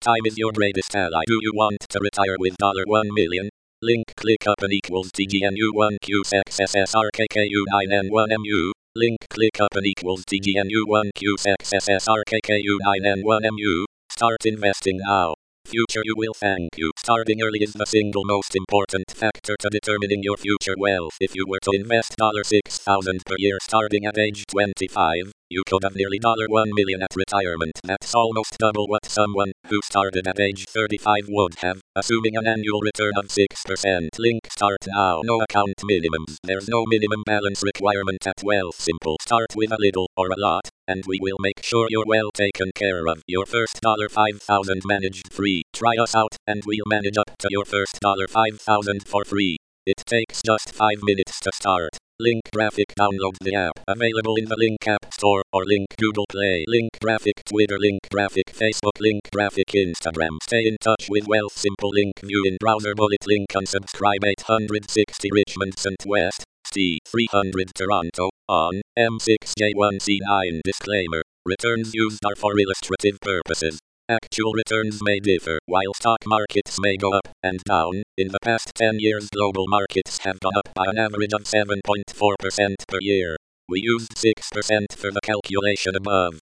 Time is your greatest ally. Do you want to retire with $1 million? Link click open equals TGNU1QSXSSRKKU9N1MU. Link click open equals TGNU1QSXSSRKKU9N1MU. Start investing now. Future you will thank you. Starting early is the single most important factor to determining your future wealth. If you were to invest $6,000 per year starting at age 25, you could have nearly $1 million at retirement. That's almost double what someone who started at age 35 would have, assuming an annual return of 6%. Link start now. No account minimums. There's no minimum balance requirement at Wealthsimple. Start with a little or a lot, and we will make sure you're well taken care of. Your first $5,000 managed free. Try us out, and we'll manage up to your first $5,000 for free. It takes just 5 minutes to start. Link Graphic download the app. Available in the Link App Store or Link Google Play. Link Graphic Twitter. Link Graphic Facebook. Link Graphic Instagram. Stay in touch with Wealthsimple. Link view in browser. Bullet link unsubscribe. 860 Richmond St. West, C 300 Toronto, on M6J1C9. Disclaimer. Returns used are for illustrative purposes. Actual returns may differ. While stock markets may go up and down, in the past 10 years global markets have gone up by an average of 7.4% per year. We used 6% for the calculation above.